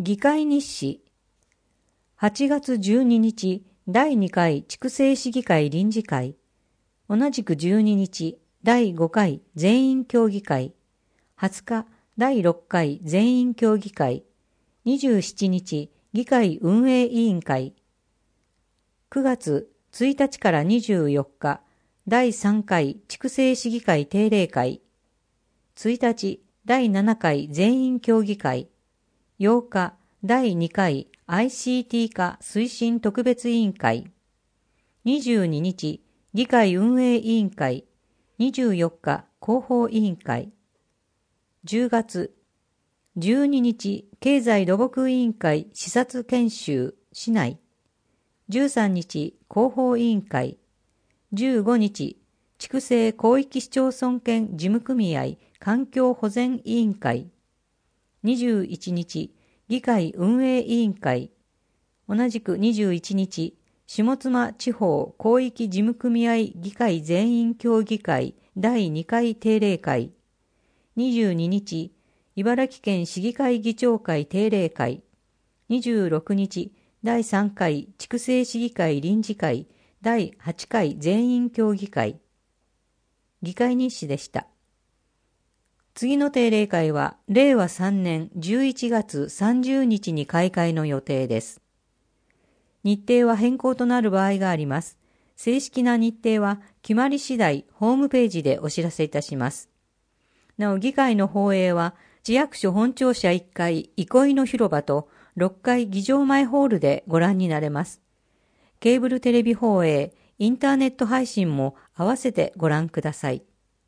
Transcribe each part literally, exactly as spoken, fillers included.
議会日誌。はちがつじゅうににち、だいにかい筑西市議会臨時会。同じくじゅうににち、だいごかい全員協議会。はつか、だいろっかい全員協議会。にじゅうしちにち、議会運営委員会。くがつついたちからにじゅうよっか、だいさんかい筑西市議会定例会。ついたち、だいななかい全員協議会。ようか、だいにかい アイシーティー 化推進特別委員会。にじゅうににち、議会運営委員会。にじゅうよっか、広報委員会。じゅうがつ、じゅうににち、経済土木委員会視察研修、市内。じゅうさんにち、広報委員会。じゅうごにち、筑西広域市町村圏事務組合環境保全委員会。にじゅういちにち、議会運営委員会。同じくにじゅういちにち、下妻地方広域事務組合議会全員協議会だいにかい定例会。にじゅうににち、茨城県市議会議長会定例会。にじゅうろくにち、だいさんかい筑西市議会臨時会だいはちかい全員協議会。議会日誌でした。次の定例会はれいわさんねんじゅういちがつさんじゅうにちに開会の予定です。日程は変更となる場合があります。正式な日程は決まり次第ホームページでお知らせいたします。なお議会の放映は市役所本庁舎いっかい憩いの広場とろっかい議場前ホールでご覧になれます。ケーブルテレビ放映、インターネット配信も合わせてご覧ください。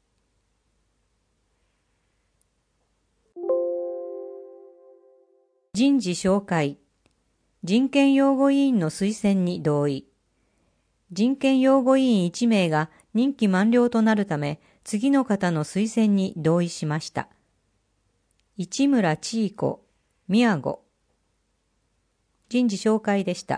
人事紹介。人権擁護委員の推薦に同意。人権擁護委員いちめいが任期満了となるため、次の方の推薦に同意しました。市村千恵子、宮子。人事紹介でした。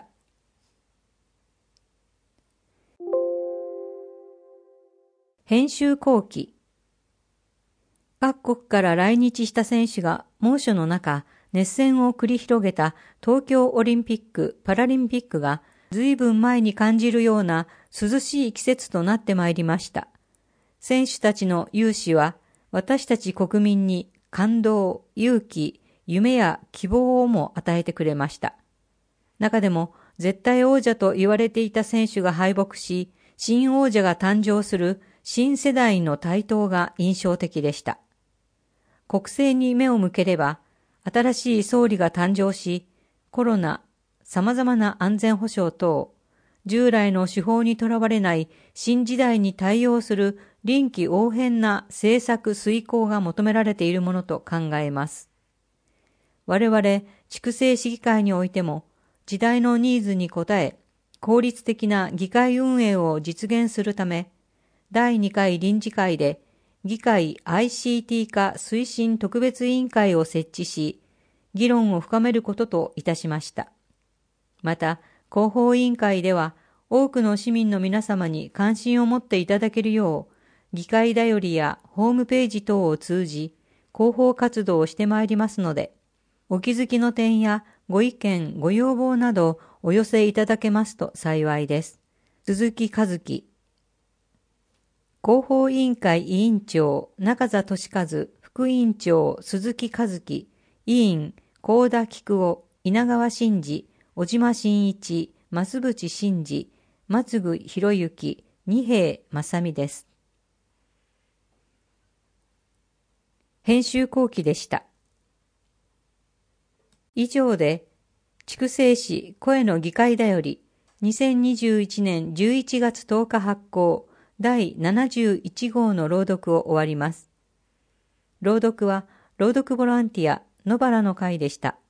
編集後期。各国から来日した選手が猛暑の中、熱戦を繰り広げた東京オリンピック・パラリンピックが随分前に感じるような涼しい季節となってまいりました。選手たちの勇姿は私たち国民に感動、勇気、夢や希望をも与えてくれました。中でも絶対王者と言われていた選手が敗北し、新王者が誕生する新世代の台頭が印象的でした。国政に目を向ければ、新しい総理が誕生し、コロナ、様々な安全保障等、従来の手法にとらわれない新時代に対応する臨機応変な政策遂行が求められているものと考えます。我々、筑西市議会においても、時代のニーズに応え、効率的な議会運営を実現するため、だいにかい臨時会で、議会 アイシーティー 化推進特別委員会を設置し、議論を深めることといたしました。また、広報委員会では、多くの市民の皆様に関心を持っていただけるよう、議会だよりやホームページ等を通じ、広報活動をしてまいりますので、お気づきの点やご意見、ご要望などお寄せいただけますと幸いです。鈴木和樹。広報委員会委員長、中座俊和、副委員長、鈴木和樹、委員、高田菊夫、稲川真二、小島真一、増渕真二、松具博之、二瓶正美です。編集後期でした。以上で、筑西市声の議会だより、にせんにじゅういちねんじゅういちがつとおか発行、だいななじゅういちごうの朗読を終わります。朗読は、朗読ボランティア、野原の会でした。